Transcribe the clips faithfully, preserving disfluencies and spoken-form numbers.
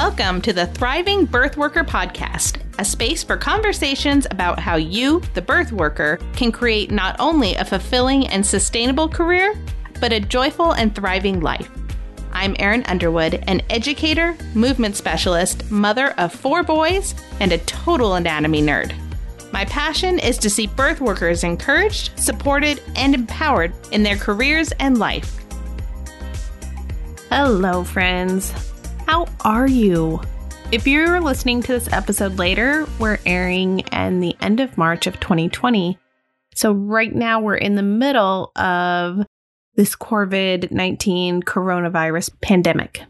Welcome to the Thriving Birth Worker Podcast, a space for conversations about how you, the birth worker, can create not only a fulfilling and sustainable career, but a joyful and thriving life. I'm Erin Underwood, an educator, movement specialist, mother of four boys, and a total anatomy nerd. My passion is to see birth workers encouraged, supported, and empowered in their careers and life. Hello, friends. How are you? If you're listening to this episode later, we're airing in the end of March of twenty twenty. So right now we're in the middle of this COVID nineteen coronavirus pandemic.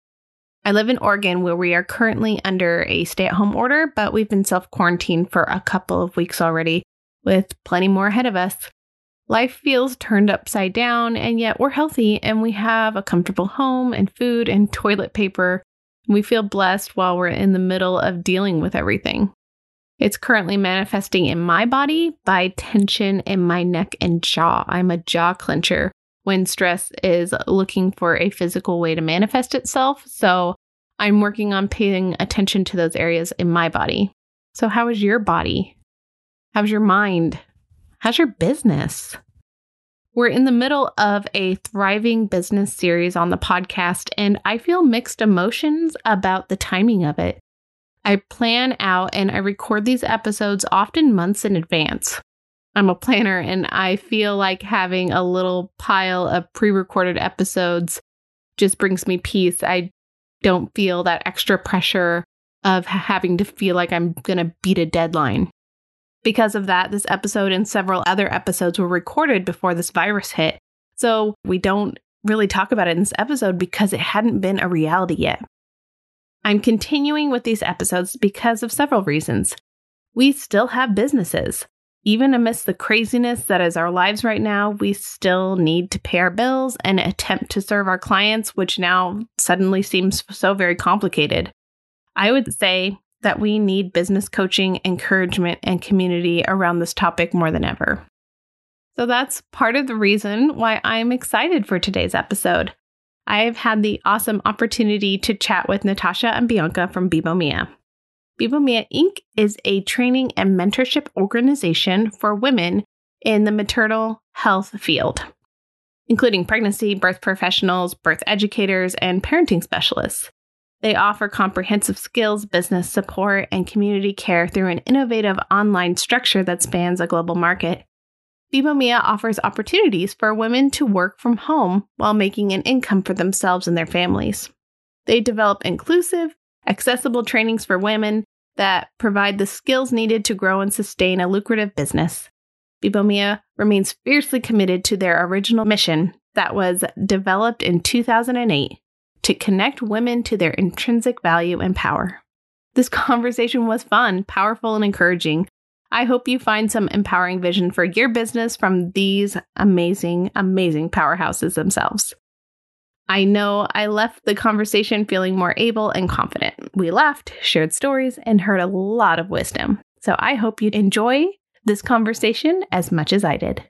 I live in Oregon, where we are currently under a stay-at-home order, but we've been self-quarantined for a couple of weeks already, with plenty more ahead of us. Life feels turned upside down, and yet we're healthy and we have a comfortable home and food and toilet paper. We feel blessed while we're in the middle of dealing with everything. It's currently manifesting in my body by tension in my neck and jaw. I'm a jaw clencher when stress is looking for a physical way to manifest itself. So I'm working on paying attention to those areas in my body. So how is your body? How's your mind? How's your business? We're in the middle of a thriving business series on the podcast, and I feel mixed emotions about the timing of it. I plan out and I record these episodes often months in advance. I'm a planner, and I feel like having a little pile of pre-recorded episodes just brings me peace. I don't feel that extra pressure of having to feel like I'm going to beat a deadline. Because of that, this episode and several other episodes were recorded before this virus hit. So we don't really talk about it in this episode because it hadn't been a reality yet. I'm continuing with these episodes because of several reasons. We still have businesses. Even amidst the craziness that is our lives right now, we still need to pay our bills and attempt to serve our clients, which now suddenly seems so very complicated. I would say that we need business coaching, encouragement, and community around this topic more than ever. So that's part of the reason why I'm excited for today's episode. I've had the awesome opportunity to chat with Natasha and Bianca from Bibo Mia. Bibo Mia Incorporated is a training and mentorship organization for women in the maternal health field, including pregnancy, birth professionals, birth educators, and parenting specialists. They offer comprehensive skills, business support, and community care through an innovative online structure that spans a global market. Bibo Mia offers opportunities for women to work from home while making an income for themselves and their families. They develop inclusive, accessible trainings for women that provide the skills needed to grow and sustain a lucrative business. Bibo Mia remains fiercely committed to their original mission that was developed in two thousand eight. To connect women to their intrinsic value and power. This conversation was fun, powerful, and encouraging. I hope you find some empowering vision for your business from these amazing, amazing powerhouses themselves. I know I left the conversation feeling more able and confident. We laughed, shared stories, and heard a lot of wisdom. So I hope you enjoy this conversation as much as I did.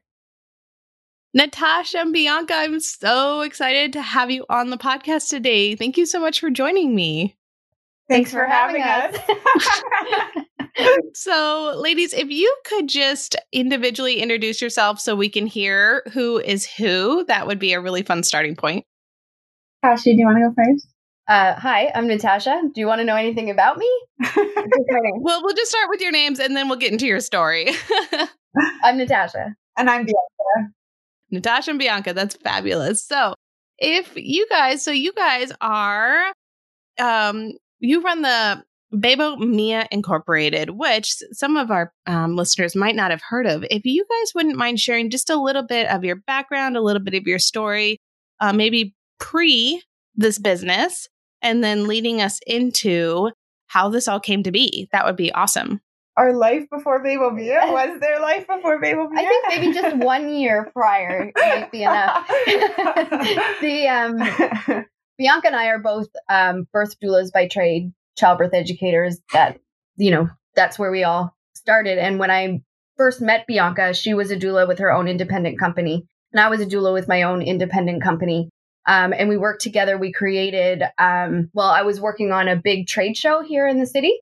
Natasha and Bianca, I'm so excited to have you on the podcast today. Thank you so much for joining me. Thanks, Thanks for, for having, having us. So, ladies, if you could just individually introduce yourself so we can hear who is who, that would be a really fun starting point. Tashi, do you want to go first? Uh, hi, I'm Natasha. Do you want to know anything about me? Well, we'll just start with your names and then we'll get into your story. I'm Natasha. And I'm Bianca. Natasha and Bianca, that's fabulous. So if you guys, so you guys are, um, you run the Bibo Mia Incorporated, which some of our um, listeners might not have heard of. If you guys wouldn't mind sharing just a little bit of your background, a little bit of your story, uh, maybe pre this business, and then leading us into how this all came to be, that would be awesome. Our life before Bibo Mia? Was there life before Bibo Mia? I think maybe just one year prior might be enough. the um, Bianca and I are both um, birth doulas by trade, childbirth educators. That, you know, that's where we all started. And when I first met Bianca, she was a doula with her own independent company, and I was a doula with my own independent company. Um, and we worked together. We created, um, well, I was working on a big trade show here in the city.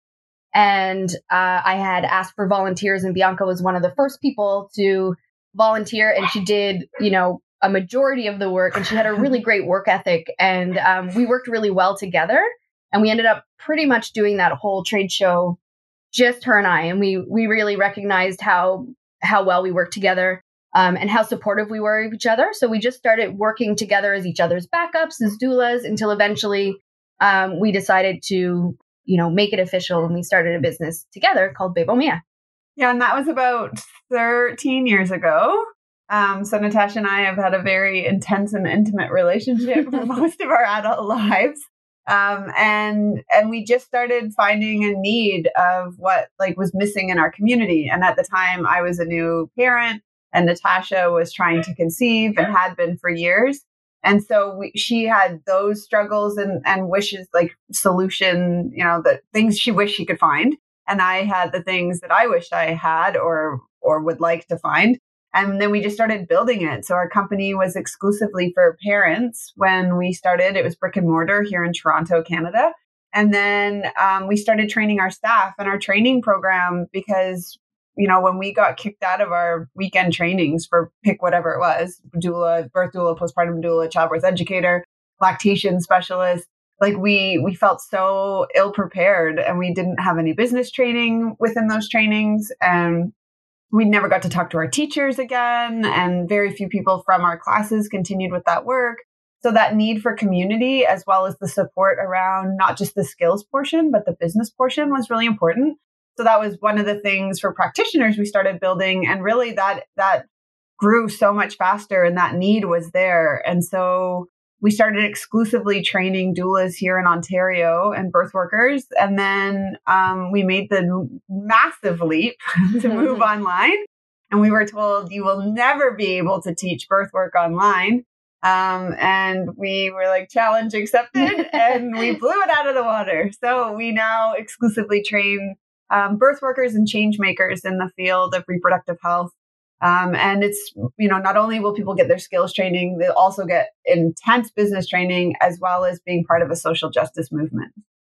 And uh, I had asked for volunteers, and Bianca was one of the first people to volunteer. And she did, you know, a majority of the work. And she had a really great work ethic. And um, we worked really well together. And we ended up pretty much doing that whole trade show, just her and I. And we we really recognized how how well we worked together. Um, and how supportive we were of each other. So we just started working together as each other's backups, as doulas, until eventually um, we decided to, you know, make it official. And we started a business together called Bebo Mia. Yeah, and that was about thirteen years ago. Um, so Natasha and I have had a very intense and intimate relationship for most of our adult lives. Um, and and we just started finding a need of what like was missing in our community. And at the time, I was a new parent. And Natasha was trying to conceive and had been for years. And so we, she had those struggles and, and wishes, like solution, you know, the things she wished she could find. And I had the things that I wished I had or or would like to find. And then we just started building it. So our company was exclusively for parents when we started. It was brick and mortar here in Toronto, Canada. And then um, we started training our staff and our training program because you know, when we got kicked out of our weekend trainings for pick whatever it was, doula, birth doula, postpartum doula, childbirth educator, lactation specialist, like we we felt so ill prepared and we didn't have any business training within those trainings. And we never got to talk to our teachers again. And very few people from our classes continued with that work. So that need for community, as well as the support around not just the skills portion, but the business portion was really important. So that was one of the things for practitioners we started building. And really that that grew so much faster and that need was there. And so we started exclusively training doulas here in Ontario and birth workers. And then um, we made the massive leap to move online. And we were told you will never be able to teach birth work online. Um, and we were like, challenge accepted. And we blew it out of the water. So we now exclusively train Um, birth workers and change makers in the field of reproductive health. Um, and it's, you know, not only will people get their skills training, they'll also get intense business training as well as being part of a social justice movement.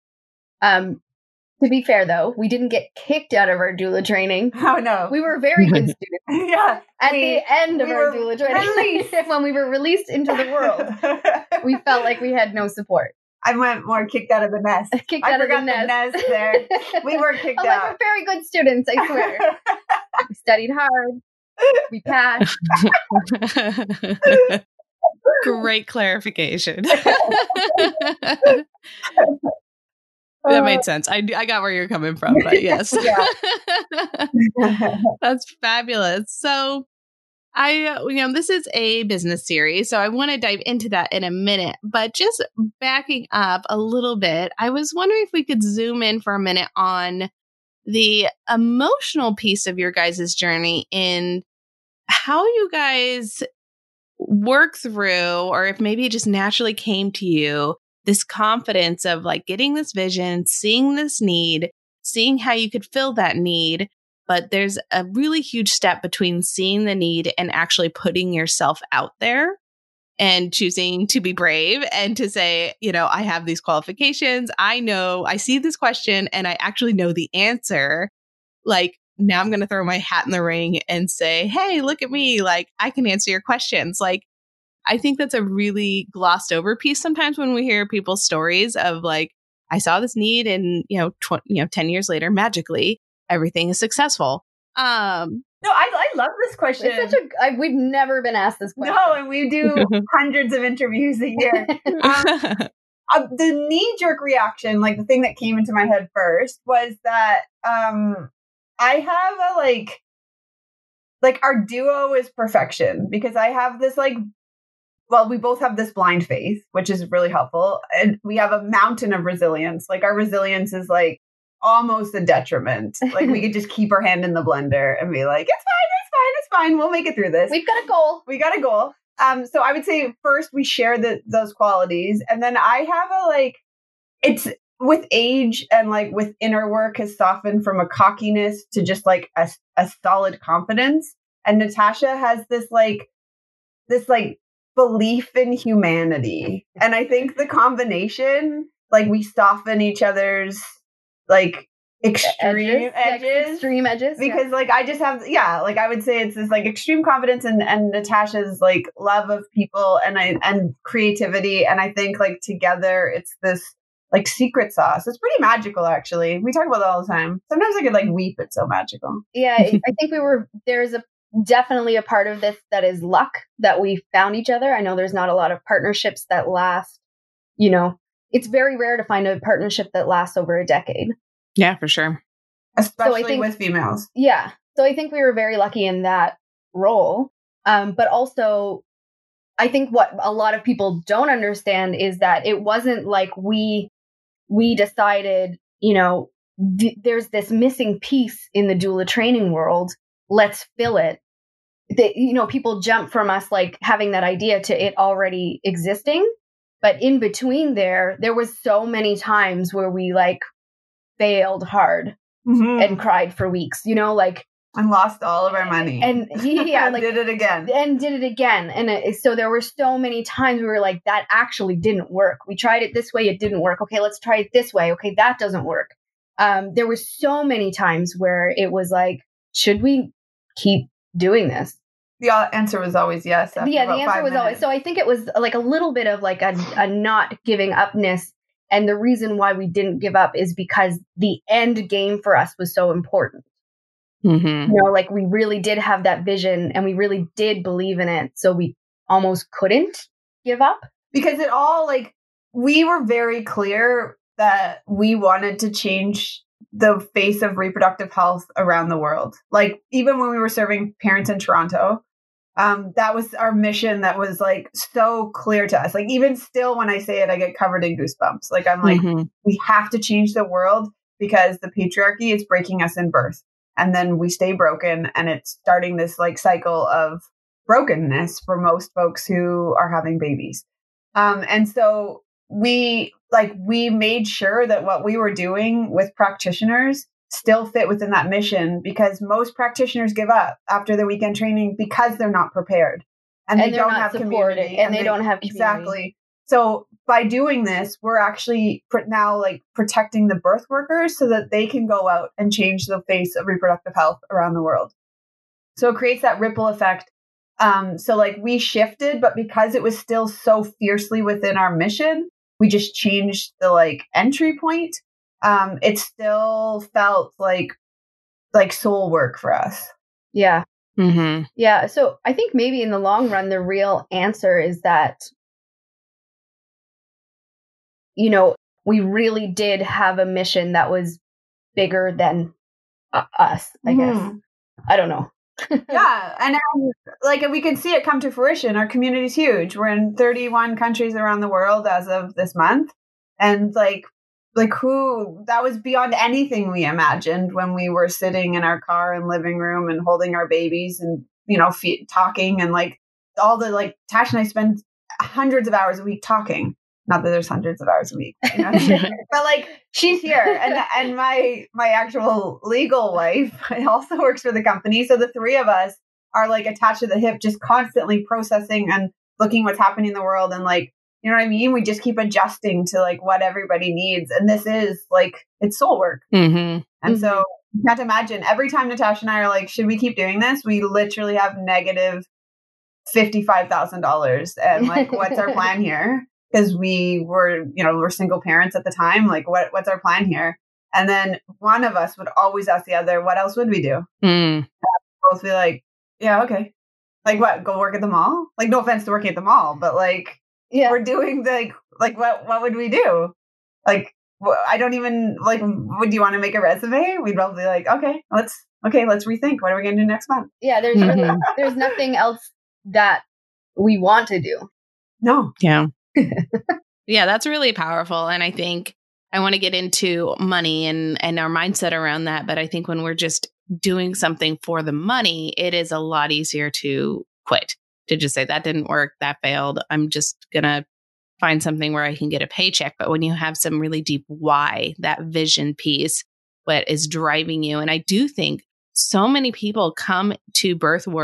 Um, to be fair, though, we didn't get kicked out of our doula training. Oh, no. We were very good students. Yeah. At we, the end of we our doula training, when we were released into the world, we felt like we had no support. I went more kicked out of the nest. kicked I out forgot of the nest. the nest there. We were kicked I'm out. like, we're very good students, I swear. We studied hard. We passed. Great clarification. That made sense. I, I got where you're coming from, but yes. That's fabulous. So I, you know, this is a business series, so I want to dive into that in a minute, but just backing up a little bit, I was wondering if we could zoom in for a minute on the emotional piece of your guys' journey in how you guys work through, or if maybe it just naturally came to you, this confidence of like getting this vision, seeing this need, seeing how you could fill that need. But there's a really huge step between seeing the need and actually putting yourself out there and choosing to be brave and to say, you know, I have these qualifications. I know, I see this question and I actually know the answer. Like, now I'm going to throw my hat in the ring and say, hey, look at me. Like, I can answer your questions. Like, I think that's a really glossed over piece sometimes when we hear people's stories of like, I saw this need and, you know, tw- you know, ten years later, magically, everything is successul. Um, no, I, I love this question. It's such a, I, we've never been asked this question. No, and we do hundreds of interviews a year. Um, uh, the knee-jerk reaction, like the thing that came into my head first, was that um, I have a like, like our duo is perfection because I have this like, well, we both have this blind faith, which is really helpful, and we have a mountain of resilience. Like our resilience is like almost a detriment. Like we could just keep our hand in the blender and be like, it's fine, it's fine, it's fine. We'll make it through this. We've got a goal. We got a goal. Um, so I would say first we share the, those qualities. And then I have a like, it's with age and like with inner work has softened from a cockiness to just like a, a solid confidence. And Natasha has this like, this like belief in humanity. And I think the combination, like we soften each other's like extreme edges, edges yeah, extreme edges because yeah. like I just have yeah like I would say it's this like extreme confidence and and Natasha's like love of people and I and creativity, and I think like together it's this like secret sauce. It's pretty magical, actually. We talk about it all the time. Sometimes I could like weep. It's so magical. Yeah, I think we were there's a definitely a part of this that is luck that we found each other. I know there's not a lot of partnerships that last, you know, it's very rare to find a partnership that lasts over a decade. Yeah, for sure. Especially so I think, with females. Yeah. So I think we were very lucky in that role. Um, but also, I think what a lot of people don't understand is that it wasn't like we we decided, you know, th- there's this missing piece in the doula training world. Let's fill it. That, you know, people jump from us like having that idea to it already existing. But in between there, there was so many times where we like failed hard mm-hmm. and cried for weeks, you know, like. And lost all of our money. And yeah, and like, did it again. And did it again. And it, so there were so many times we were like, that actually didn't work. We tried it this way. It didn't work. Okay, let's try it this way. Okay, that doesn't work. Um, there were so many times where it was like, should we keep doing this? The answer was always yes. Yeah, the answer was minutes. always. So I think it was like a little bit of like a, a not giving upness. And the reason why we didn't give up is because the end game for us was so important. Mm-hmm. You know, like we really did have that vision and we really did believe in it. So we almost couldn't give up. Because it all like, we were very clear that we wanted to change the face of reproductive health around the world. Like even when we were serving parents in Toronto, um, that was our mission that was like so clear to us. Like even still when I say it, I get covered in goosebumps. Like I'm like, mm-hmm. we have to change the world because the patriarchy is breaking us in birth. And then we stay broken and it's starting this like cycle of brokenness for most folks who are having babies. Um, and so we like, we made sure that what we were doing with practitioners still fit within that mission, because most practitioners give up after the weekend training because they're not prepared and, and they don't have community and, and they, they don't have community. Exactly. So by doing this, we're actually now like protecting the birth workers so that they can go out and change the face of reproductive health around the world. So it creates that ripple effect. Um, so like we shifted, but because it was still so fiercely within our mission, we just changed the like entry point. Um, it still felt like like soul work for us. Yeah. Mm-hmm. Yeah. So I think maybe in the long run, the real answer is that, you know, we really did have a mission that was bigger than uh, us, I mm-hmm. guess. I don't know. Yeah. And um, like we can see it come to fruition. Our community is huge. We're in thirty-one countries around the world as of this month. And like, like who, that was beyond anything we imagined when we were sitting in our car and living room and holding our babies and, you know, fe- talking and like all the, like Tash and I spend hundreds of hours a week talking. Not that there's hundreds of hours a week, you know? But like she's here and and my my actual legal wife also works for the company. So the three of us are like attached to the hip, just constantly processing and looking what's happening in the world. And like, you know what I mean? We just keep adjusting to like what everybody needs. And this is like, it's soul work. Mm-hmm. And mm-hmm. so you can't imagine every time Natasha and I are like, should we keep doing this? We literally have negative fifty-five thousand dollars. And like, what's our plan here? Because we were, you know, we're single parents at the time. Like, what, what's our plan here? And then one of us would always ask the other, what else would we do? Mm. Both be like, yeah, okay. Like what? Go work at the mall? Like, no offense to working at the mall, but like, yeah, we're doing the, like, like what, what would we do? Like, wh- I don't even like, would you want to make a resume? We'd both be like, okay, let's, okay, let's rethink. What are we going to do next month? Yeah. There's, mm-hmm. really, there's nothing else that we want to do. No. Yeah. Yeah, that's really powerful. And I think I want to get into money and, and our mindset around that. But I think when we're just doing something for the money, it is a lot easier to quit, to just say that didn't work, that failed. I'm just going to find something where I can get a paycheck. But when you have some really deep why, that vision piece, what is driving you. And I do think so many people come to birth work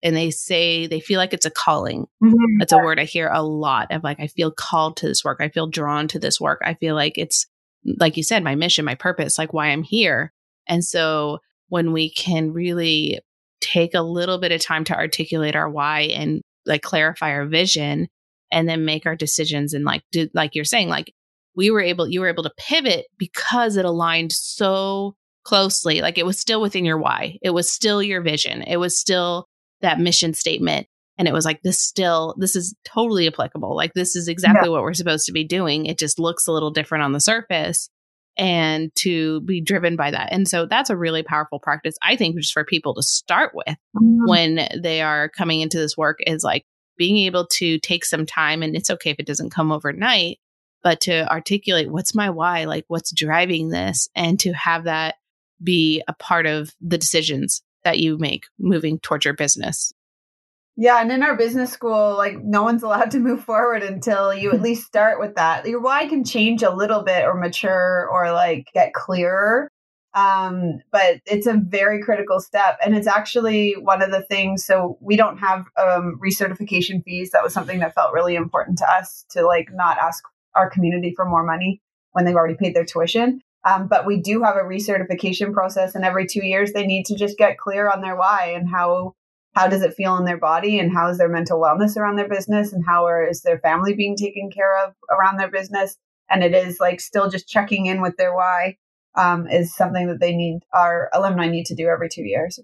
and they say they feel like it's a calling. Mm-hmm. That's a word I hear a lot of, like, I feel called to this work. I feel drawn to this work. I feel like it's, like you said, my mission, my purpose, like why I'm here. And so when we can really take a little bit of time to articulate our why and like clarify our vision and then make our decisions, and like, do, like you're saying, like we were able, you were able to pivot because it aligned so closely. Like it was still within your why. It was still your vision. It was still that mission statement. And it was like, this still, this is totally applicable. Like this is exactly yeah. what we're supposed to be doing. It just looks a little different on the surface, and to be driven by that. And so that's a really powerful practice, I think, just for people to start with mm-hmm. when they are coming into this work, is like being able to take some time, and it's okay if it doesn't come overnight, but to articulate what's my why, like what's driving this, and to have that be a part of the decisions that you make moving towards your business. Yeah. And in our business school, like no one's allowed to move forward until you at least start with that. Your why can change a little bit or mature or like get clearer. Um, but it's a very critical step. And it's actually one of the things. So we don't have um, recertification fees. That was something that felt really important to us, to like not ask our community for more money when they've already paid their tuition. Um, but we do have a recertification process, and every two years they need to just get clear on their why and how how does it feel in their body, and how is their mental wellness around their business, and how are, is their family being taken care of around their business. And it is like still just checking in with their why um, is something that they need, our alumni need to do every two years.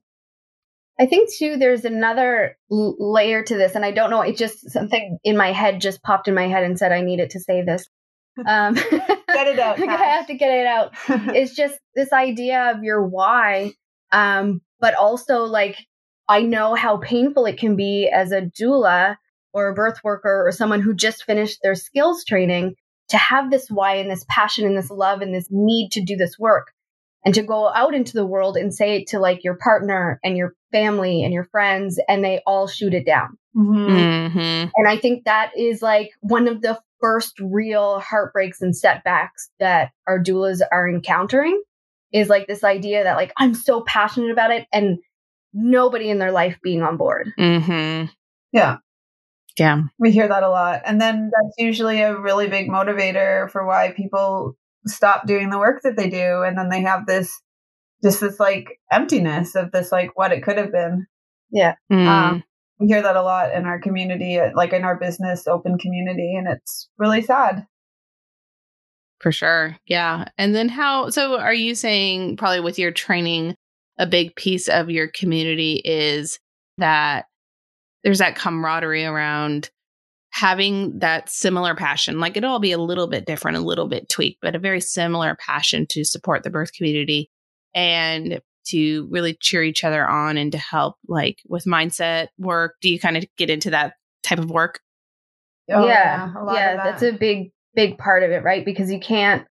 I think too, there's another l- layer to this, and I don't know, it just something in my head just popped in my head and said I needed to say this. Um, get it out. I have to get it out. It's just this idea of your why, um, but also like, I know how painful it can be as a doula or a birth worker or someone who just finished their skills training to have this why and this passion and this love and this need to do this work, and to go out into the world and say it to like your partner and your family and your friends, and they all shoot it down. Mm-hmm. Mm-hmm. And I think that is like one of the first real heartbreaks and setbacks that our doulas are encountering, is like this idea that like, I'm so passionate about it, and nobody in their life being on board. Mm-hmm. Yeah. Yeah. We hear that a lot. And then that's usually a really big motivator for why people stop doing the work that they do. And then they have this, just this like emptiness of this, like what it could have been. Yeah. Mm. Um, we hear that a lot in our community, like in our business open community. And it's really sad. For sure. Yeah. And then how, so are you saying probably with your training, a big piece of your community is that there's that camaraderie around having that similar passion? Like it'll all be a little bit different, a little bit tweaked, but a very similar passion to support the birth community and to really cheer each other on and to help like with mindset work. Do you kind of get into that type of work? Oh, yeah. Yeah, yeah that. That's a big, big part of it, right? Because you can't,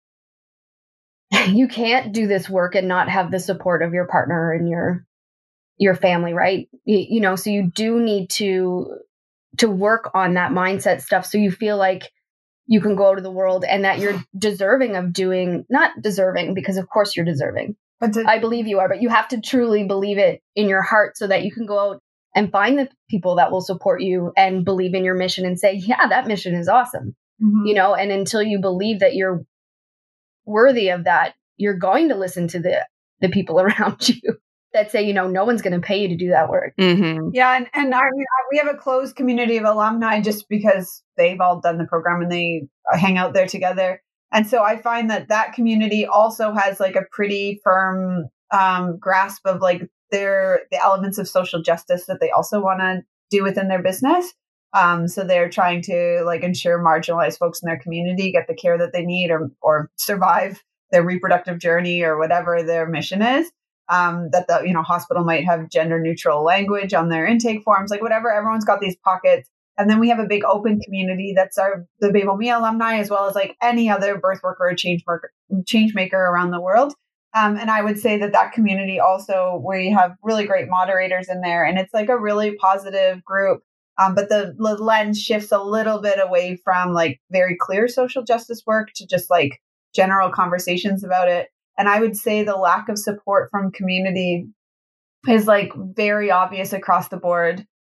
you can't do this work and not have the support of your partner and your, your family, right? You, you know, so you do need to, to work on that mindset stuff. So you feel like you can go out to the world and that you're deserving of doing, not deserving, because of course you're deserving. But to, I believe you are, but you have to truly believe it in your heart so that you can go out and find the people that will support you and believe in your mission and say, yeah, that mission is awesome. mm-hmm. You know, and until you believe that you're worthy of that, you're going to listen to the, the people around you that say, you know, no one's going to pay you to do that work. Mm-hmm. Yeah. And, and our, we have a closed community of alumni just because they've all done the program and they hang out there together. And so I find that that community also has like a pretty firm um, grasp of like their, the elements of social justice that they also want to do within their business. Um, so they're trying to like ensure marginalized folks in their community get the care that they need or, or survive their reproductive journey or whatever their mission is. Um, that the, you know, hospital might have gender neutral language on their intake forms, like whatever, everyone's got these pockets. And then we have a big open community that's our, the Babel Mia alumni, as well as like any other birth worker or change worker, change maker around the world. Um, and I would say that that community also, we have really great moderators in there, and it's like a really positive group. Um, but the, the lens shifts a little bit away from like very clear social justice work to just like general conversations about it. And I would say the lack of support from community is like very obvious across the board.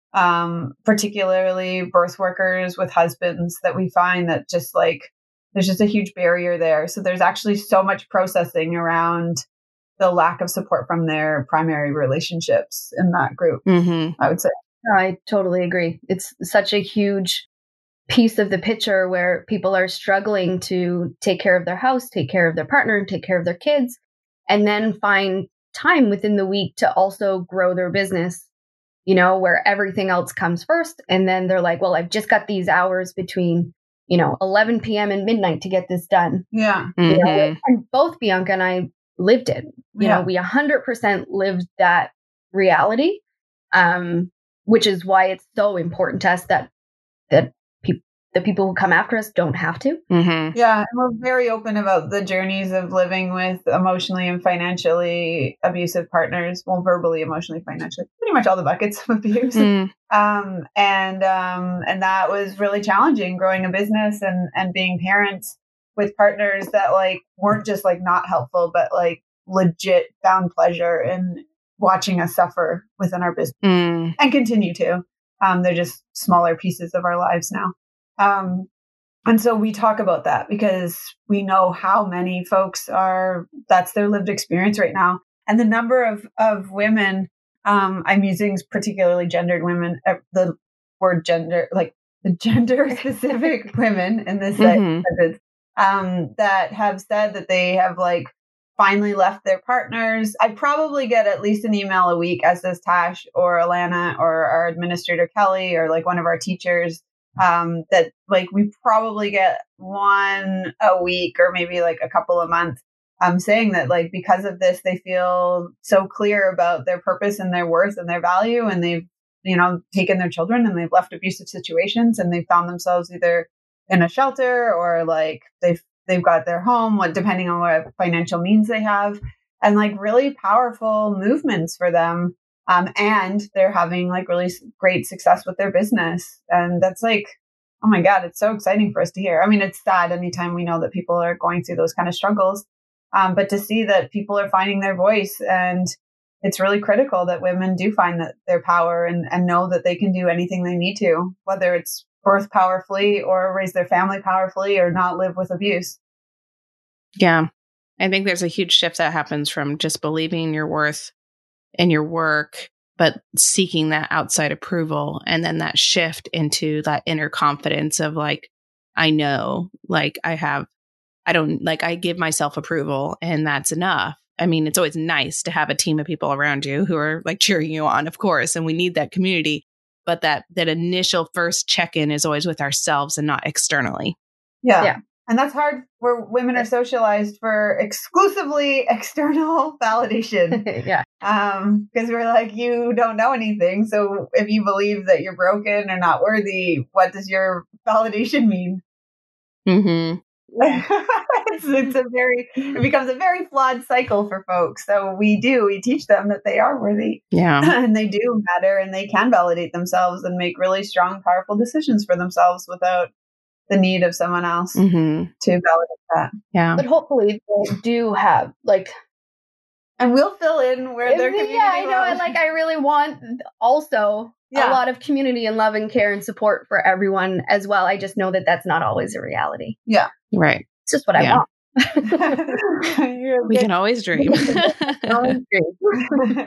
um, particularly birth workers with husbands, that we find that just like there's just a huge barrier there. So there's actually so much processing around the lack of support from their primary relationships in that group, Mm-hmm. I would say. I totally agree. It's such a huge piece of the picture where people are struggling to take care of their house, take care of their partner, take care of their kids, and then find time within the week to also grow their business, you know, where everything else comes first. And then they're like, well, I've just got these hours between, you know, eleven p.m. and midnight to get this done. Yeah. You know, Mm-hmm. and both Bianca and I lived it. You Yeah. know, we one hundred percent lived that reality, um, which is why it's so important to us that that people, the people who come after us don't have to. Mm-hmm. Yeah, and we're very open about the journeys of living with emotionally and financially abusive partners. Well, verbally, emotionally, financially, pretty much all the buckets of abuse. Mm. Um, and um, and that was really challenging, growing a business and and being parents with partners that like weren't just like not helpful, but like legit found pleasure in watching us suffer within our business Mm. and continue to. Um, they're just smaller pieces of our lives now. Um, and so we talk about that because we know how many folks are, that's their lived experience right now. And the number of, of women, um, I'm using particularly gendered women, uh, the word gender, like the gender specific women in this Mhm. sentence, um, that have said that they have like finally left their partners. I probably get at least an email a week, as does Tash or Alana or our administrator Kelly or like one of our teachers, um, that like we probably get one a week or maybe like a couple a month, um, saying that like because of this, they feel so clear about their purpose and their worth and their value, and they've, you know, taken their children and they've left abusive situations and they've found themselves either in a shelter or like they've they've got their home, what depending on what financial means they have, and like really powerful movements for them. Um, and they're having like really great success with their business. And that's like, oh my God, it's so exciting for us to hear. I mean, it's sad anytime we know that people are going through those kind of struggles. Um, but to see that people are finding their voice, and it's really critical that women do find that their power and, and know that they can do anything they need to, whether it's birth powerfully or raise their family powerfully or not live with abuse. Yeah. I think there's a huge shift that happens from just believing in your worth and your work, but seeking that outside approval. And then that shift into that inner confidence of like, I know, like I have, I don't like, I give myself approval and that's enough. I mean, it's always nice to have a team of people around you who are like cheering you on, of course, and we need that community. But that that initial first check-in is always with ourselves and not externally. Yeah. Yeah. And that's hard where women are socialized for exclusively external validation. Yeah. Um, because we're like, you don't know anything. So if you believe that you're broken or not worthy, what does your validation mean? Mm-hmm. it's, it's a very, it becomes a very flawed cycle for folks. So we do, we teach them that they are worthy. Yeah. And they do matter and they can validate themselves and make really strong, powerful decisions for themselves without the need of someone else Mm-hmm. to validate that. Yeah. But hopefully they do have like, And we'll fill in where their community. yeah, I know. will- And like, I really want also Yeah. a lot of community and love and care and support for everyone as well. I just know that that's not always a reality. Right. It's just what I Yeah. want. You're a We good- can always dream. Always dream.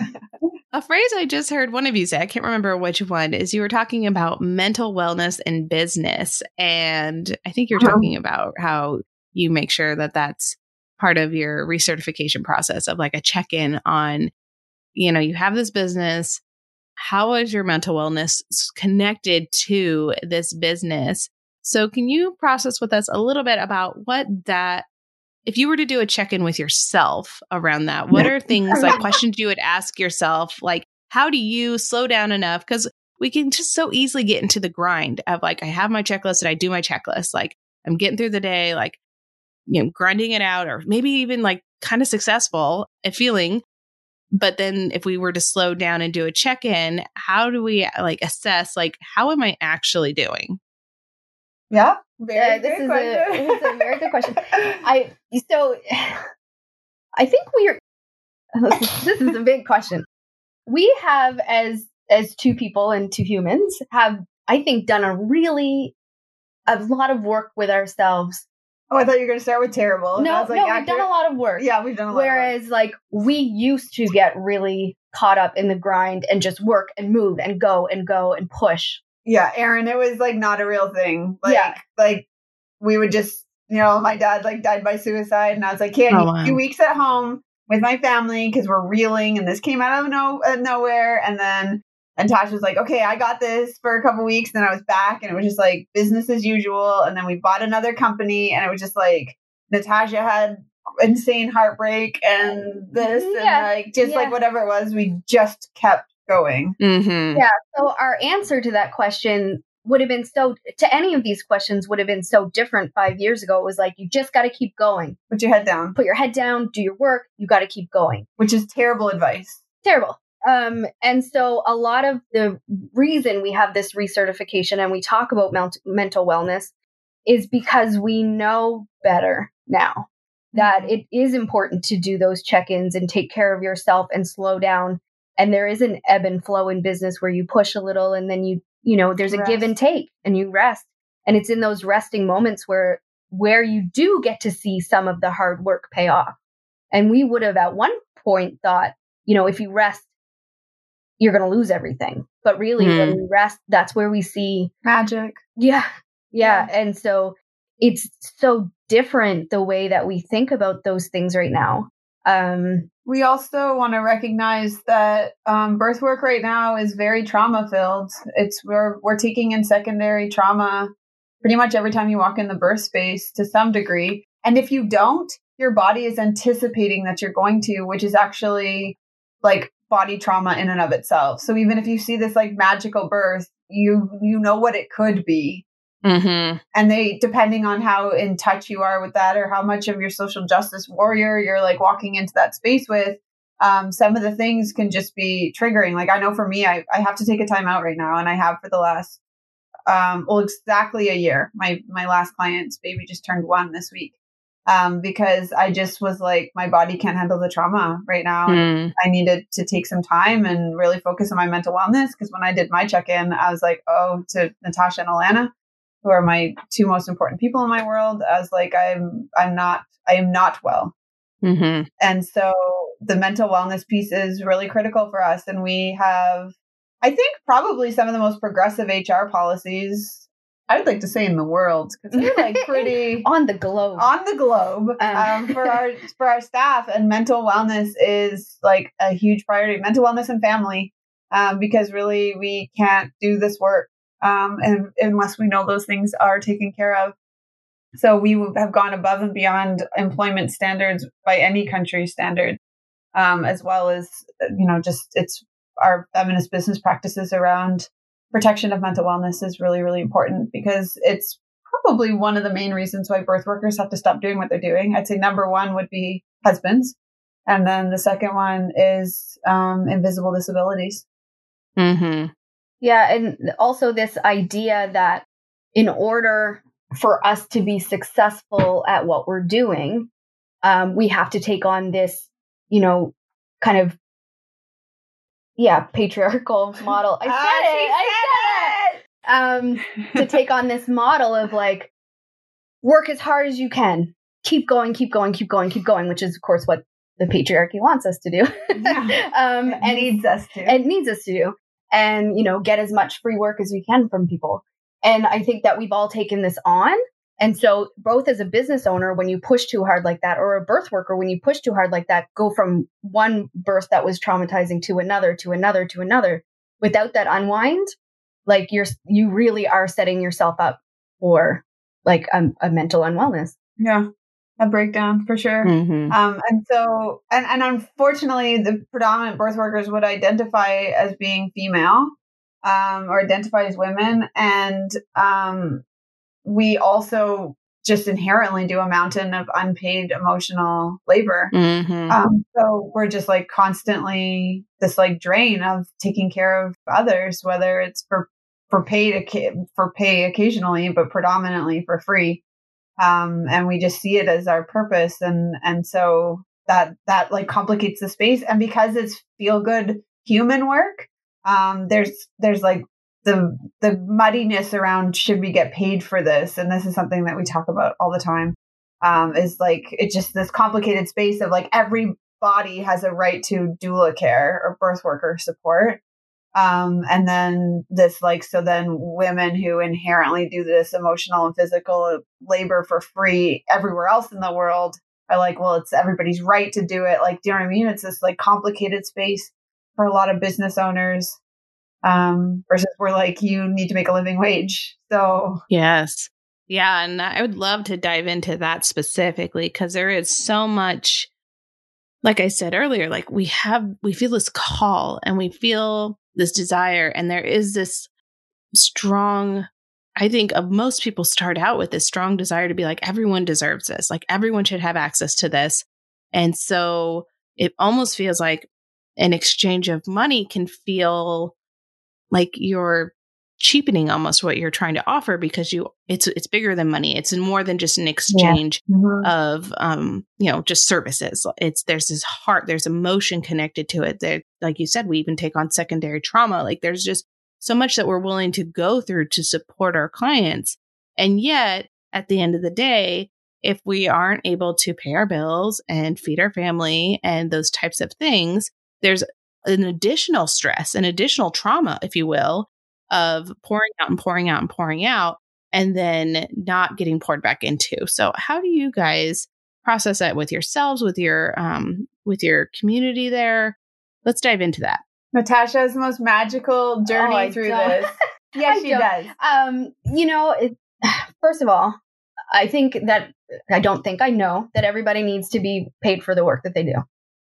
A phrase I just heard one of you say, I can't remember which one, is you were talking about mental wellness in business. And I think you're Uh-huh. talking about how you make sure that that's part of your recertification process of like a check-in on, you know, you have this business. How is your mental wellness connected to this business? So can you process with us a little bit about what that, if you were to do a check-in with yourself around that, what are things like questions you would ask yourself? Like, how do you slow down enough? Because we can just so easily get into the grind of like, I have my checklist and I do my checklist. Like I'm getting through the day, like, you know, grinding it out, or maybe even like kind of successful at feeling. But then if we were to slow down and do a check-in, how do we like assess, like, how am I actually doing? Yeah. Very Yeah, this good is question. a this is a very good question. I so I think we are. This is a big question. We have as as two people and two humans, have, I think, done a really, a lot of work with ourselves. Oh, I thought you were going to start with terrible. No, I was like, no, accurate. we've done a lot of work. Yeah, we've done a lot Whereas, of work. like, we used to get really caught up in the grind and just work and move and go and go and push. Yeah, Erin, it was like not a real thing. Like, Yeah. like we would just, you know, my dad like died by suicide, and I was like, "Hey, I Oh, need wow. two weeks at home with my family because we're reeling," and this came out of no uh, nowhere. And then and Tash was like, "Okay, I got this for a couple weeks." Then I was back, and it was just like business as usual. And then we bought another company, and it was just like Natasha had insane heartbreak and this Yeah. and like just Yeah. like whatever it was, we just kept going. Mm-hmm. Yeah. So our answer to that question would have been so, to any of these questions would have been so different five years ago. It was like, you just got to keep going. Put your head down, Put your head down, do your work. You got to keep going. which is terrible advice. Terrible. Um, and so a lot of the reason we have this recertification and we talk about ment- mental wellness is because we know better now that it is important to do those check-ins and take care of yourself and slow down. And there is an ebb and flow in business where you push a little and then you, you know, there's a Rest. give and take and you rest. And it's in those resting moments where, where you do get to see some of the hard work pay off. And we would have at one point thought, you know, if you rest, you're going to lose everything. But really, Mm. when we rest, that's where we see Magic. yeah, yeah. Yeah. And so it's so different the way that we think about those things right now. Um, We also want to recognize that um, birth work right now is very trauma filled. It's we're we're taking in secondary trauma pretty much every time you walk in the birth space to some degree. And if you don't, your body is anticipating that you're going to, which is actually like body trauma in and of itself. So even if you see this like magical birth, you you know what it could be. Mm-hmm. And they, depending on how in touch you are with that or how much of your social justice warrior you're like walking into that space with, um, some of the things can just be triggering. Like I know for me, I, I have to take a time out right now, and I have for the last, um, well, exactly a year. My, my last client's baby just turned one this week. Um, because I just was like, my body can't handle the trauma right now. And Mm. I needed to take some time and really focus on my mental wellness. Because when I did my check-in, I was like, oh, to Natasha and Alana, who are my two most important people in my world, I was like, I'm, I'm not, I am not well. Mm-hmm. And so the mental wellness piece is really critical for us. And we have, I think, probably some of the most progressive H R policies, I would like to say, in the world, because they're like pretty on the globe. on the globe Um. um, for our for our staff. And mental wellness is like a huge priority. Mental wellness and family, um, because really we can't do this work um, and, unless we know those things are taken care of. So we have gone above and beyond employment standards by any country standard, um, as well as, you know, just it's our feminist business practices around protection of mental wellness is really, really important, because it's probably one of the main reasons why birth workers have to stop doing what they're doing. I'd say number one would be husbands. And then the second one is um, invisible disabilities. Mm-hmm. Yeah. And also this idea that in order for us to be successful at what we're doing, um, we have to take on this, you know, kind of, yeah, patriarchal model. I said Ah, it. I said it. Um, to take on this model of like, work as hard as you can, keep going, keep going, keep going, keep going, which is of course what the patriarchy wants us to do. Yeah. um, It and needs us to. it needs us to do, and you know, get as much free work as we can from people. And I think that we've all taken this on. And so both as a business owner, when you push too hard like that, or a birth worker, when you push too hard like that, go from one birth that was traumatizing to another, to another, to another, without that unwind, like you're, you really are setting yourself up for like a, a mental unwellness. Yeah, a breakdown for sure. Mm-hmm. Um, and so, and, and unfortunately, the predominant birth workers would identify as being female, um, or identify as women. And um, we also just inherently do a mountain of unpaid emotional labor. Mm-hmm. Um, so we're just like constantly this like drain of taking care of others, whether it's for, for pay to, for pay occasionally, but predominantly for free. Um, and we just see it as our purpose. And, and so that, that like complicates the space. And because it's feel good human work, Um, there's there's like the the muddiness around should we get paid for this, and this is something that we talk about all the time. Um, is like it's just this complicated space of like every body has a right to doula care or birth worker support. Um, and then this like, so then women who inherently do this emotional and physical labor for free everywhere else in the world are like, well, it's everybody's right to do it. Like, do you know what I mean? It's this like complicated space for a lot of business owners, um, versus we're like, you need to make a living wage. So yes. Yeah. And I would love to dive into that specifically because there is so much, like I said earlier, like we have, we feel this call and we feel this desire. And there is this strong, I think of most people start out with this strong desire to be like, everyone deserves this. Like everyone should have access to this. And so it almost feels like an exchange of money can feel like you're cheapening almost what you're trying to offer because you it's it's bigger than money. It's more than just an exchange yeah. mm-hmm. of um you know just services. It's there's this heart, there's emotion connected to it. There, like you said, we even take on secondary trauma. Like there's just so much that we're willing to go through to support our clients. And yet at the end of the day, if we aren't able to pay our bills and feed our family and those types of things, there's an additional stress, an additional trauma, if you will, of pouring out and pouring out and pouring out and then not getting poured back into. So how do you guys process that with yourselves, with your um, with your community there? Let's dive into that. Natasha has the most magical journey oh, through don't. this. Yes, she don't. does. Um, you know, it, first of all, I think that I don't think I know that everybody needs to be paid for the work that they do.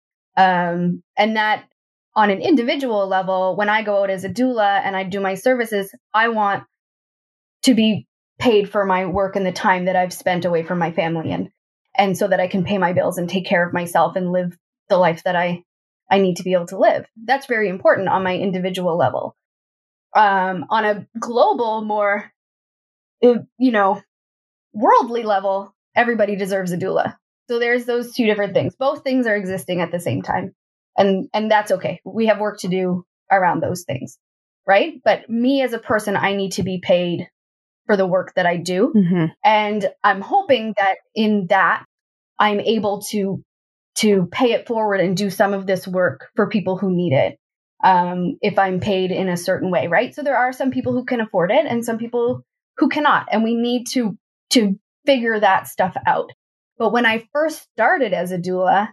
Um, and that on an individual level, when I go out as a doula and I do my services, I want to be paid for my work and the time that I've spent away from my family and, and so that I can pay my bills and take care of myself and live the life that I, I need to be able to live. That's very important on my individual level. Um, on a global, more, you know, worldly level, everybody deserves a doula. So there's those two different things. Both things are existing at the same time. And and that's okay. We have work to do around those things, right? But me as a person, I need to be paid for the work that I do. Mm-hmm. And I'm hoping that in that, I'm able to to pay it forward and do some of this work for people who need it, um, if I'm paid in a certain way, right? So there are some people who can afford it and some people who cannot. And we need to to figure that stuff out. But when I first started as a doula,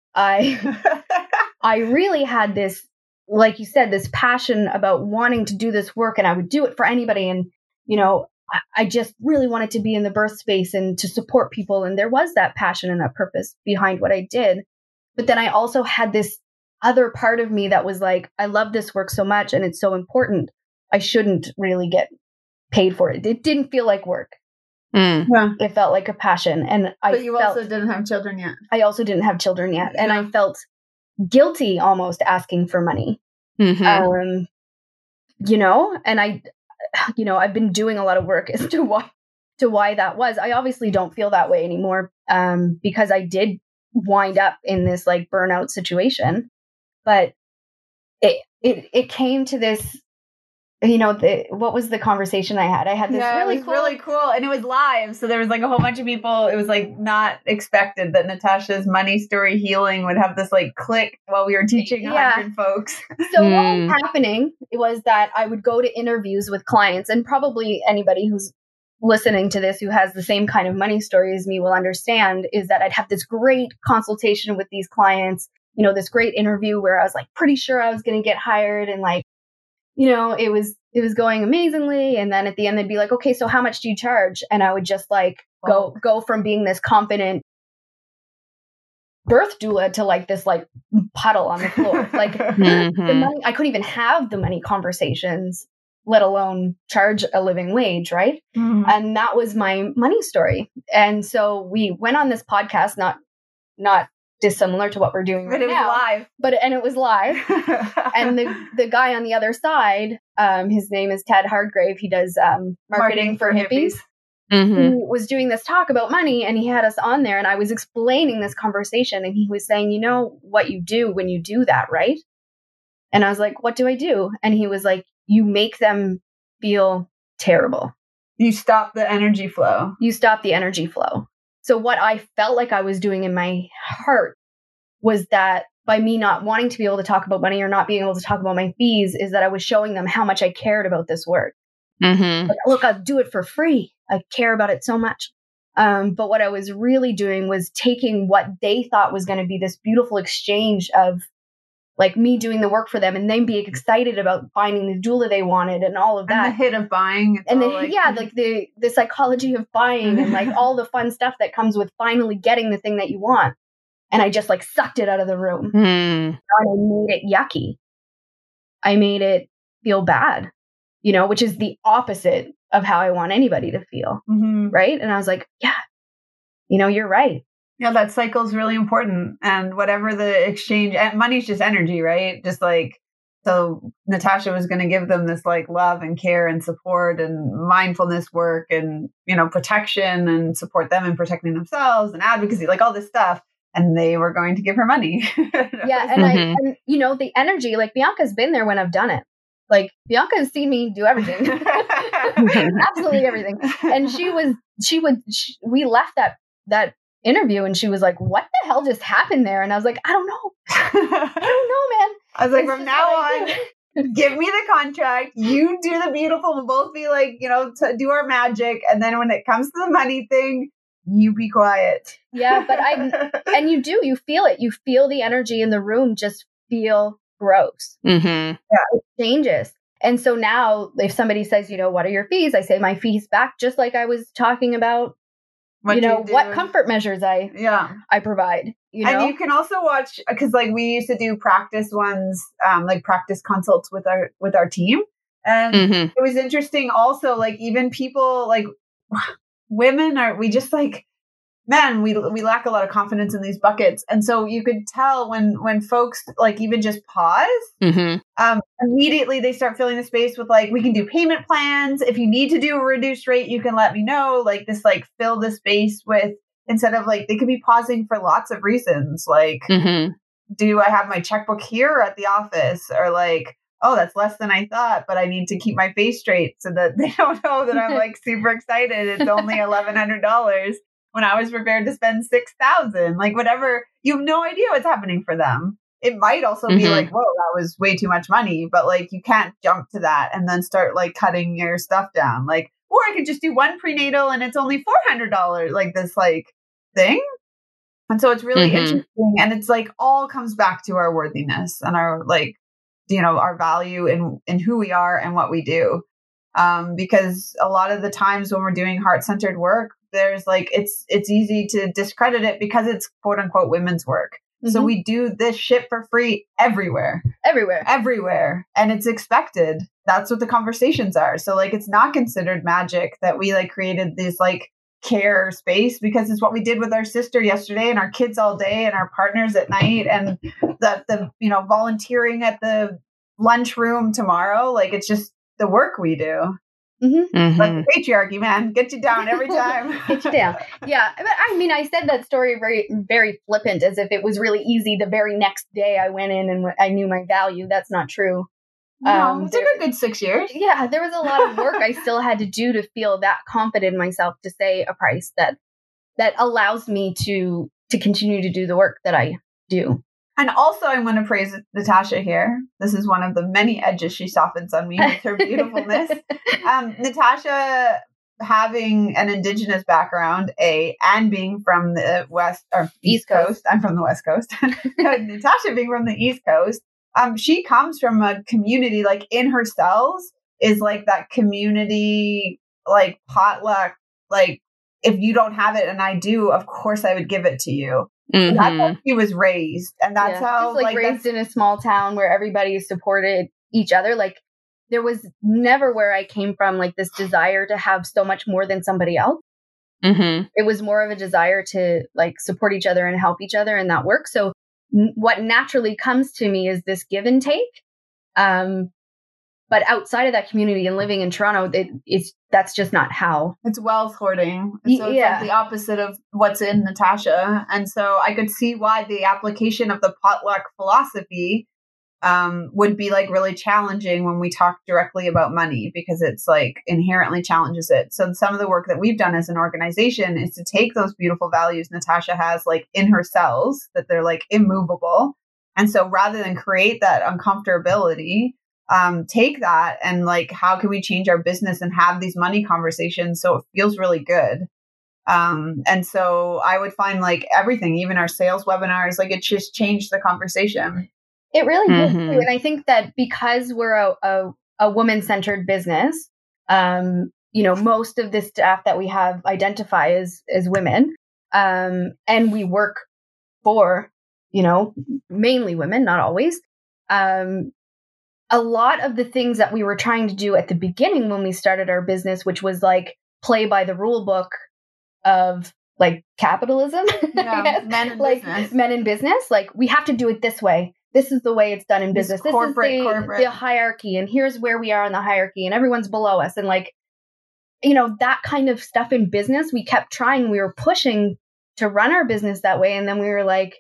I... I really had this, like you said, this passion about wanting to do this work, and I would do it for anybody. And, you know, I, I just really wanted to be in the birth space and to support people. And there was that passion and that purpose behind what I did. But then I also had this other part of me that was like, I love this work so much and it's so important. I shouldn't really get paid for it. It didn't feel like work. Mm. Yeah. It felt like a passion. And I But you felt, also didn't have children yet. I also didn't have children yet. And Yeah. I felt guilty almost asking for money. Mm-hmm. Um, you know, and I, you know, I've been doing a lot of work as to why, to why that was. I obviously don't feel that way anymore, um, because I did wind up in this like burnout situation, but it, it, it came to this, you know, the, what was the conversation I had? I had this yeah, really it was cool, really cool. And it was live. So there was like a whole bunch of people. It was like not expected that Natasha's money story healing would have this like click while we were teaching a Yeah. hundred folks. So Mm. what was happening was that I would go to interviews with clients, and probably anybody who's listening to this who has the same kind of money story as me will understand, is that I'd have this great consultation with these clients, you know, this great interview where I was like pretty sure I was going to get hired, and like, you know, it was it was going amazingly. And then at the end, they'd be like, okay, so how much do you charge? And I would just like go Oh. go from being this confident birth doula to like this like puddle on the floor. Like Mm-hmm. the money, I couldn't even have the money conversations, let alone charge a living wage, right? Mhm. And that was my money story. And so we went on this podcast, not not dissimilar to what we're doing But right it was now, live. but and it was live. And the the guy on the other side, um, his name is Ted Hardgrave. He does um, marketing, for hippies. Mm-hmm. He was doing this talk about money, and he had us on there, and I was explaining this conversation, and he was saying, you know what you do when you do that, right? And I was like, what do I do? And he was like, you make them feel terrible. You stop the energy flow. You stop the energy flow. So what I felt like I was doing in my heart was that by me not wanting to be able to talk about money or not being able to talk about my fees is that I was showing them how much I cared about this work. Mm-hmm. Like, look, I'll do it for free. I care about it so much. Um, but what I was really doing was taking what they thought was going to be this beautiful exchange of like me doing the work for them and them being excited about finding the doula they wanted and all of that. And the hit of buying. It's and the, like, yeah, like the, the psychology of buying and like all the fun stuff that comes with finally getting the thing that you want. And I just like sucked it out of the room. Mm. And I made it yucky. I made it feel bad, you know, which is the opposite of how I want anybody to feel. Mm-hmm. Right. And I was like, yeah, you know, you're right. Yeah, that cycle is really important. And whatever the exchange, and money's just energy, right? Just like, so Natasha was going to give them this like love and care and support and mindfulness work and, you know, protection and support them in protecting themselves and advocacy, like all this stuff. And they were going to give her money. Yeah. And, mm-hmm. I, and, you know, the energy, like Bianca's been there when I've done it. Like Bianca has seen me do everything, absolutely everything. And she was, she would, she, we left that, that interview and she was like, what the hell just happened there? And I was like, I don't know. I don't know, man. I was like, it's from now on, give me the contract. You do the beautiful. We'll both be like, you know, to do our magic. And then when it comes to the money thing, you be quiet. Yeah. But I, and you do, you feel it. You feel the energy in the room just feel gross. Mm-hmm. Yeah, it changes. And so now if somebody says, you know, what are your fees? I say my fees back, just like I was talking about, what you know, you what comfort measures I, yeah, I provide. You know? And you can also watch, because like we used to do practice ones, um, like practice consults with our, with our team. And mm-hmm. it was interesting also, like even people like women are, we just like, man, we we lack a lot of confidence in these buckets. And so you could tell when when folks like even just pause, mm-hmm. um, immediately they start filling the space with like, we can do payment plans. If you need to do a reduced rate, you can let me know. Like this, like fill the space with, instead of like, they could be pausing for lots of reasons. Like, mm-hmm. do I have my checkbook here at the office? Or like, oh, that's less than I thought, but I need to keep my face straight so that they don't know that I'm like super excited. It's only eleven hundred dollars. When I was prepared to spend six thousand dollars, like whatever, you have no idea what's happening for them. It might also mm-hmm. be like, whoa, that was way too much money, but like, you can't jump to that and then start like cutting your stuff down. Like, or I could just do one prenatal and it's only four hundred dollars, like this like thing. And so it's really mm-hmm. interesting. And it's like, all comes back to our worthiness and our like, you know, our value in, in who we are and what we do. Um, because a lot of the times when we're doing heart-centered work, there's like, it's, it's easy to discredit it because it's quote unquote women's work. Mm-hmm. So we do this shit for free everywhere, everywhere, everywhere. And it's expected. That's what the conversations are. So like, it's not considered magic that we like created this like care space, because it's what we did with our sister yesterday and our kids all day and our partners at night and the, the, you know, volunteering at the lunchroom tomorrow. Like, it's just the work we do. Mm-hmm. Mm-hmm. Like the patriarchy, man, get you down every time. Get you down. Yeah. But I mean, I said that story very, very flippant, as if it was really easy. The very next day I went in and I knew my value. That's not true. No, um, it took there, a good six years. Yeah. There was a lot of work I still had to do to feel that confident in myself to say a price that, that allows me to, to continue to do the work that I do. And also, I want to praise Natasha here. This is one of the many edges she softens on me with her beautifulness. um, Natasha, having an Indigenous background, A, and being from the West or East Coast. Coast. I'm from the West Coast. Natasha being from the East Coast. Um, she comes from a community, like in her cells is like that community, like potluck. Like, if you don't have it and I do, of course I would give it to you. Mm-hmm. That's how she was raised. And that's yeah, how, just like, like raised in a small town where everybody supported each other. Like, there was never where I came from, like this desire to have so much more than somebody else. Mm-hmm. It was more of a desire to like support each other and help each other in that work. So n- what naturally comes to me is this give and take. Um, But outside of that community and living in Toronto, it, it's that's just not how. It's wealth hoarding. And so it's yeah. like the opposite of what's in Natasha. And so I could see why the application of the potluck philosophy um, would be like really challenging when we talk directly about money, because it's like inherently challenges it. So some of the work that we've done as an organization is to take those beautiful values Natasha has like in her cells, that they're like immovable. And so rather than create that uncomfortability, um, take that and like, how can we change our business and have these money conversations so it feels really good? Um, and so I would find like everything, even our sales webinars, like it just changed the conversation. It really Mm-hmm. did too. And I think that because we're a, a, a woman-centered business, um, you know, most of the staff that we have identify as, as women, um, and we work for, you know, mainly women, not always. Um, a lot of the things that we were trying to do at the beginning when we started our business, which was like play by the rule book of like capitalism, Yeah, men in like business. men in business, like we have to do it this way. This is the way it's done in This business. This corporate- is the, corporate. the hierarchy, and here's where we are in the hierarchy, and everyone's below us. And like, you know, that kind of stuff in business, we kept trying, we were pushing to run our business that way. And then we were like,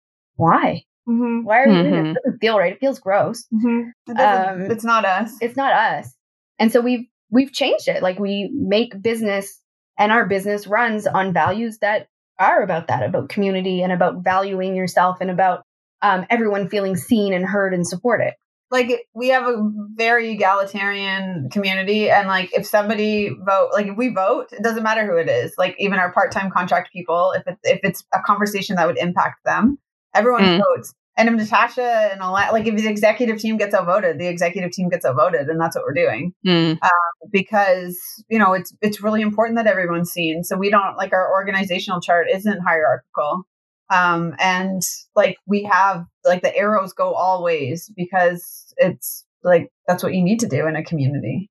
why? Mm-hmm. Why are we doing Mhm. this? It doesn't feel right. It feels gross. Mm-hmm. It doesn't- Um, it's not us. It's not us. And so we've, we've changed it. Like we make business, and our business runs on values that are about that, about community and about valuing yourself and about um, everyone feeling seen and heard and supported. Like we have a very egalitarian community, and like if somebody vote, like if we vote, it doesn't matter who it is. Like even our part-time contract people, if it, if it's a conversation that would impact them, everyone Mm. votes. And if Natasha and all that, like if the executive team gets outvoted, the executive team gets outvoted, and that's what we're doing. Mm. Because, you know, it's it's really important that everyone's seen. So we don't, like, our organizational chart isn't hierarchical. Um, and like we have, like, the arrows go all ways, because it's like, that's what you need to do in a community.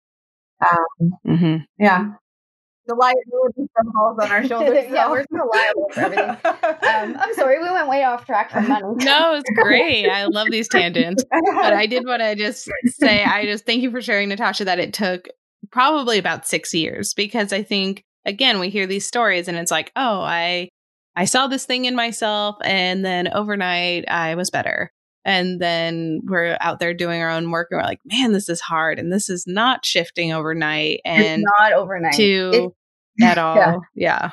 Um, Mm-hmm. yeah. The liability still falls on our shoulders. Yeah, though. we're still liable for everything. Um, I'm sorry, we went way off track from money. No, it's great. I love these tangents. But I did want to just say, I just thank you for sharing, Natasha, that it took probably about six years, because I think, again, we hear these stories and it's like, oh, I, I saw this thing in myself, and then overnight I was better. And then we're out there doing our own work and we're like, man, this is hard. And this is not shifting overnight and It's not overnight. to It- at all. yeah. Yeah.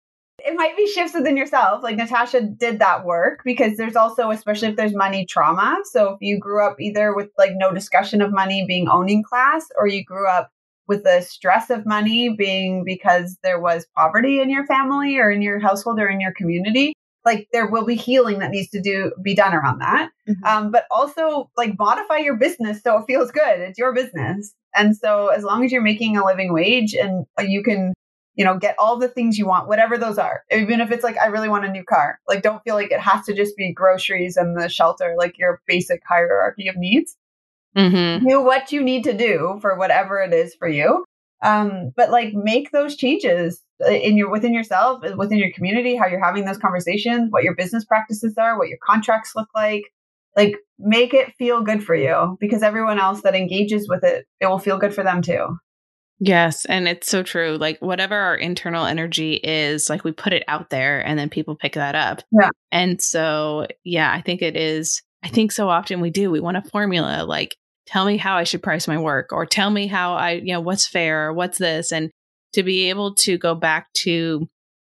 It might be shifts within yourself. Like Natasha did that work, because there's also, especially if there's money trauma. So if you grew up either with like no discussion of money being owning class, or you grew up with the stress of money being because there was poverty in your family or in your household or in your community, like there will be healing that needs to do be done around that. Mhm. Um, but also like modify your business so it feels good. It's your business. And so as long as you're making a living wage and you can, you know, get all the things you want, whatever those are, even if it's like, I really want a new car, like don't feel like it has to just be groceries and the shelter, like your basic hierarchy of needs. Mm-hmm. Do what you need to do for whatever it is for you. Um, but like make those changes in your, within yourself, within your community, how you're having those conversations, what your business practices are, what your contracts look like, like make it feel good for you, because everyone else that engages with it, it will feel good for them too. Yes. And it's so true. Like whatever our internal energy is, like we put it out there and then people pick that up. Yeah. And so, yeah, I think it is, I think so often we do, we want a formula, like tell me how I should price my work, or tell me how I, you know, what's fair, or what's this. And to be able to go back to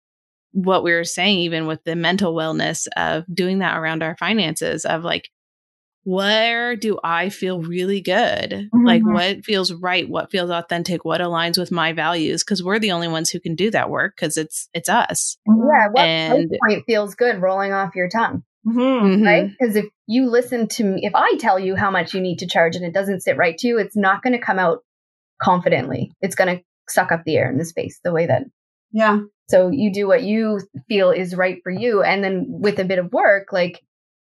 what we were saying, even with the mental wellness of doing that around our finances, of like, where do I feel really good? Mm-hmm. Like what feels right? What feels authentic? What aligns with my values? Because we're the only ones who can do that work, because it's it's us. Yeah, what And- price point feels good rolling off your tongue, Mm-hmm. Mhm. right? Because if you listen to me, if I tell you how much you need to charge and it doesn't sit right to you, it's not going to come out confidently. It's going to suck up the air in the space the way that. Yeah. So you do what you feel is right for you. And then with a bit of work, like,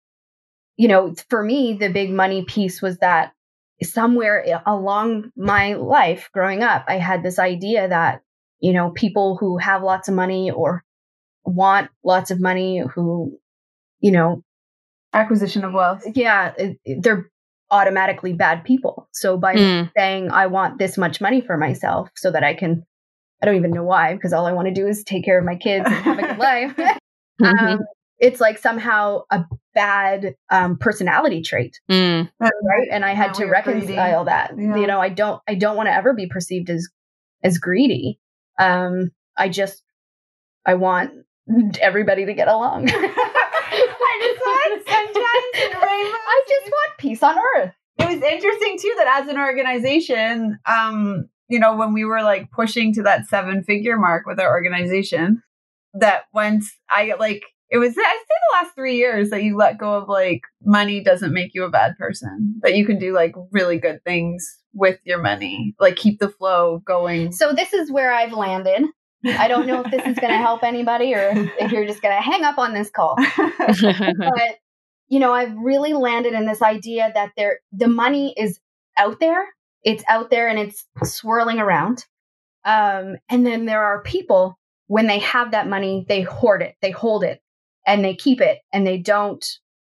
you know, for me, the big money piece was that somewhere along my life growing up, I had this idea that, you know, people who have lots of money or want lots of money, who, you know, Acquisition of wealth. yeah, it- they're automatically bad people. So by Mm. saying I want this much money for myself so that I can, I don't even know why, because all I want to do is take care of my kids and have a good life. Mhm. um, it's like somehow a bad um, personality trait, Mm. right? And I had Yeah, to we're reconcile greedy. that. Yeah. You know, I don't, I don't want to ever be perceived as as greedy. Um, I just, I want everybody to get along. I just want sunshine and rainbows. I just want peace on earth. It was interesting too that as an organization, um, you know, when we were like pushing to that seven figure mark with our organization, that once I like, it was, I'd say the last three years that you let go of like money doesn't make you a bad person, that you can do like really good things with your money, like keep the flow going. So this is where I've landed. I don't know if this is going to help anybody or if you're just going to hang up on this call. But, you know, I've really landed in this idea that there, the money is out there. It's out there and it's swirling around. Um, and then there are people, when they have that money, they hoard it, they hold it, and they keep it, and they don't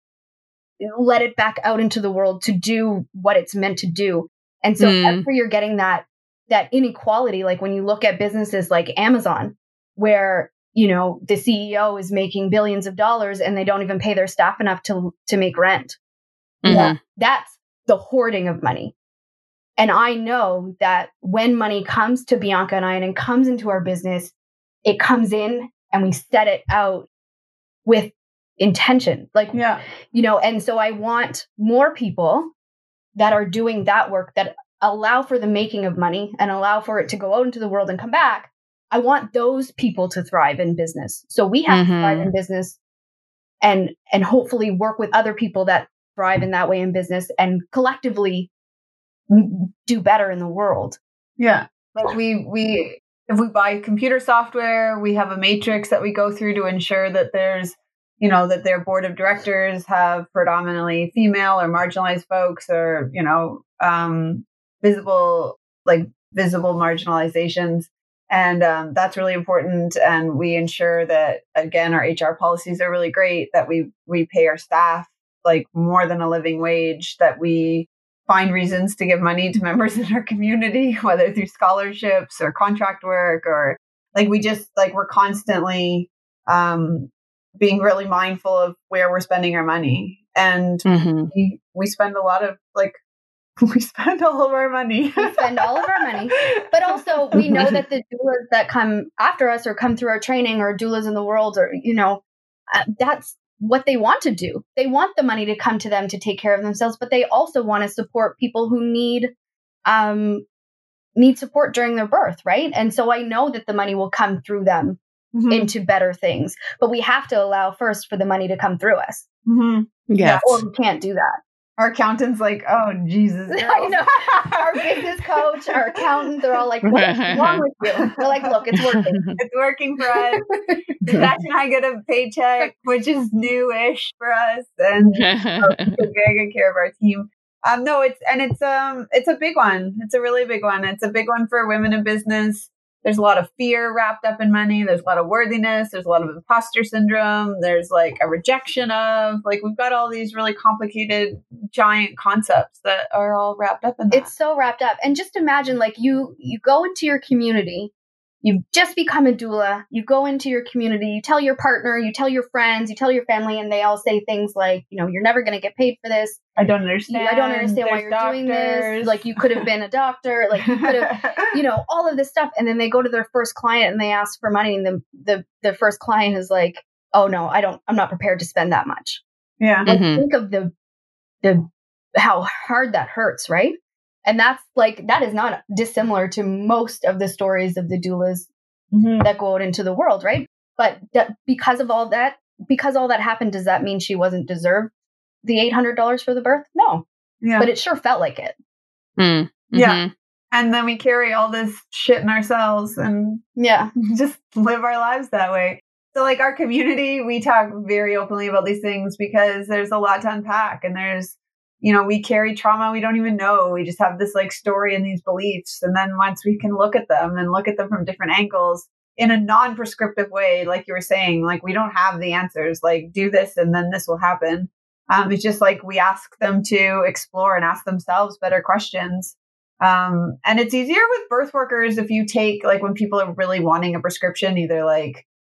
let it back out into the world to do what it's meant to do. And so Mm. that's where you're getting that that inequality. Like when you look at businesses like Amazon, where, you know, the C E O is making billions of dollars and they don't even pay their staff enough to to make rent. Mhm. Yeah, that's the hoarding of money. And I know that when money comes to Bianca and I and it comes into our business, it comes in and we set it out with intention. Like, Yeah. you know, and so I want more people that are doing that work that allow for the making of money and allow for it to go out into the world and come back. I want those people to thrive in business. So we have Mhm. to thrive in business and and hopefully work with other people that thrive in that way in business and collectively m- do better in the world. Yeah. Like we, we, if we buy computer software, we have a matrix that we go through to ensure that there's, you know, that their board of directors have predominantly female or marginalized folks or, you know, um, visible, like visible marginalizations. And um, that's really important. And we ensure that, again, our H R policies are really great, that we, we pay our staff like more than a living wage, that we find reasons to give money to members in our community, whether through scholarships or contract work, or like we just like we're constantly um, being really mindful of where we're spending our money. And Mhm. we, we spend a lot of like, we spend all of our money. We spend all of our money, but also we know that the doulas that come after us or come through our training or doulas in the world or, you know, uh, that's what they want to do. They want the money to come to them to take care of themselves, but they also want to support people who need, um, need support during their birth. Right. And so I know that the money will come through them Mhm. into better things, but we have to allow first for the money to come through us, Mhm. Yes. or we can't do that. Our accountant's like, oh, Jesus. I know. Our business coach, our accountant, they're all like, what's wrong with you? We're like, look, it's working. It's working for us. Natasha and I get a paycheck, which is newish for us, and we take very good care of our team. Um, no, it's and it's um it's a big one. It's a really big one. It's a big one for women in business. There's a lot of fear wrapped up in money. There's a lot of worthiness. There's a lot of imposter syndrome. There's like a rejection of like we've got all these really complicated, giant concepts that are all wrapped up in that. It's so wrapped up. And just imagine like you you go into your community, you've just become a doula, you go into your community, you tell your partner, you tell your friends, you tell your family, and they all say things like, you know, you're never going to get paid for this. I don't understand. I don't understand why There's you're doing this. doctors. Like you could have been a doctor. Like you could have, you know, all of this stuff. And then they go to their first client and they ask for money. And the, the, the first client is like, oh no, I don't, I'm not prepared to spend that much. Yeah. Like Mhm. think of the, the, how hard that hurts. Right. And that's like, that is not dissimilar to most of the stories of the doulas Mhm. that go out into the world. Right. But that, because of all that, because all that happened, does that mean she wasn't deserved the eight hundred dollars for the birth? No. Yeah. But it sure felt like it. Mm. Yeah. Mhm. And then we carry all this shit in ourselves and Yeah. just live our lives that way. So like our community, we talk very openly about these things because there's a lot to unpack, and there's, you know, we carry trauma we don't even know. We just have this like story and these beliefs. And then once we can look at them and look at them from different angles in a non-prescriptive way, like you were saying, like we don't have the answers, like do this and then this will happen. Um, it's just like we ask them to explore and ask themselves better questions. Um, and it's easier with birth workers if you take like when people are really wanting a prescription, either like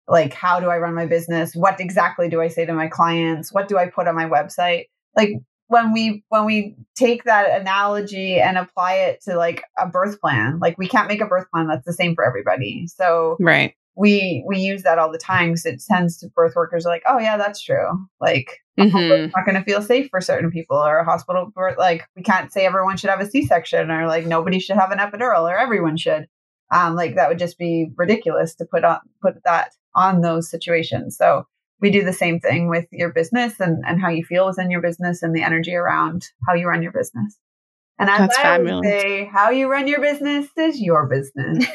like, how do I run my business? What exactly do I say to my clients? What do I put on my website? Like when we, when we take that analogy and apply it to like a birth plan, like we can't make a birth plan that's the same for everybody. So right. we, we use that all the time because it tends to birth workers are like, oh yeah, that's true. Like mm-hmm. it's not going to feel safe for certain people, or a hospital birth. Like we can't say everyone should have a C-section, or like nobody should have an epidural, or everyone should. Um, like that would just be ridiculous to put on, put that on those situations. So we do the same thing with your business and, and how you feel within your business and the energy around how you run your business. And as That's I fabulous. would say, how you run your business is your business.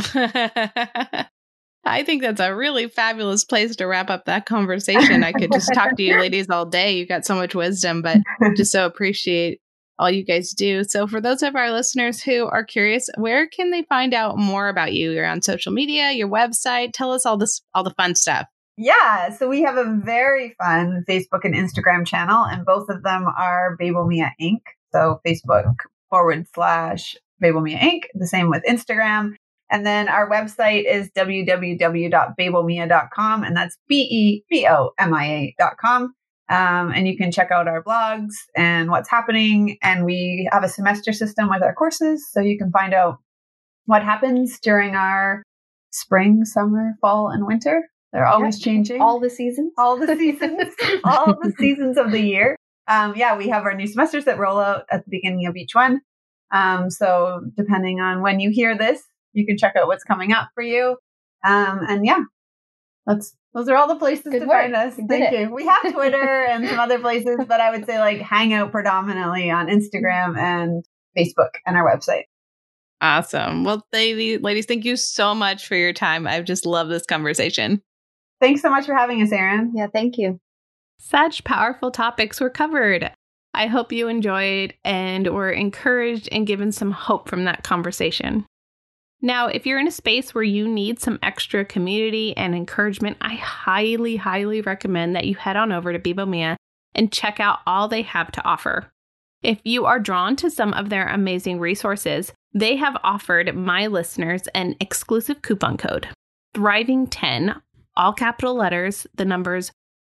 I think that's a really fabulous place to wrap up that conversation. I could just talk to you ladies all day. You've got so much wisdom, but just so appreciate all you guys do. So for those of our listeners who are curious, where can they find out more about you? You're on social media, your website. Tell us all this, all the fun stuff. Yeah. So we have a very fun Facebook and Instagram channel, and both of them are Babel Mia Incorporated. So Facebook forward slash Babel Mia Incorporated. The same with Instagram. And then our website is w w w dot babel mia dot com, and that's B E B O M I A dot com. Um, and you can check out our blogs and what's happening. And we have a semester system with our courses, so you can find out what happens during our spring, summer, fall, and winter. They're always yeah. changing. All the seasons. All the seasons. all the seasons of the year. Um, yeah, we have our new semesters that roll out at the beginning of each one. Um, so depending on when you hear this, you can check out what's coming up for you. Um, and yeah, that's those are all the places Good to work. find us. You Thank did it. you. We have Twitter and some other places, but I would say like hang out predominantly on Instagram and Facebook and our website. Awesome. Well, ladies, ladies, thank you so much for your time. I've just loved this conversation. Thanks so much for having us, Erin. Yeah, thank you. Such powerful topics were covered. I hope you enjoyed and were encouraged and given some hope from that conversation. Now, if you're in a space where you need some extra community and encouragement, I highly, highly recommend that you head on over to Babel Mia and check out all they have to offer. If you are drawn to some of their amazing resources, they have offered my listeners an exclusive coupon code, Thriving ten, all capital letters, the numbers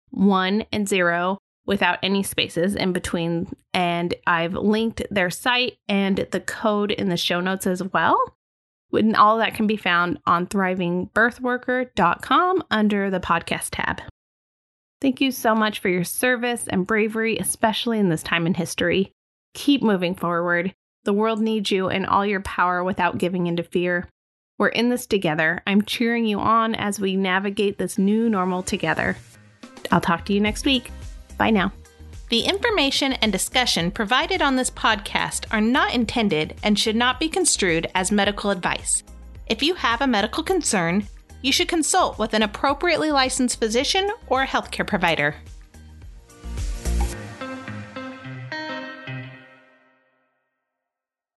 one and zero without any spaces in between. And I've linked their site and the code in the show notes as well. And all of that can be found on thriving birth worker dot com under the podcast tab. Thank you so much for your service and bravery, especially in this time in history. Keep moving forward. The world needs you and all your power without giving into fear. We're in this together. I'm cheering you on as we navigate this new normal together. I'll talk to you next week. Bye now. The information and discussion provided on this podcast are not intended and should not be construed as medical advice. If you have a medical concern, you should consult with an appropriately licensed physician or healthcare provider.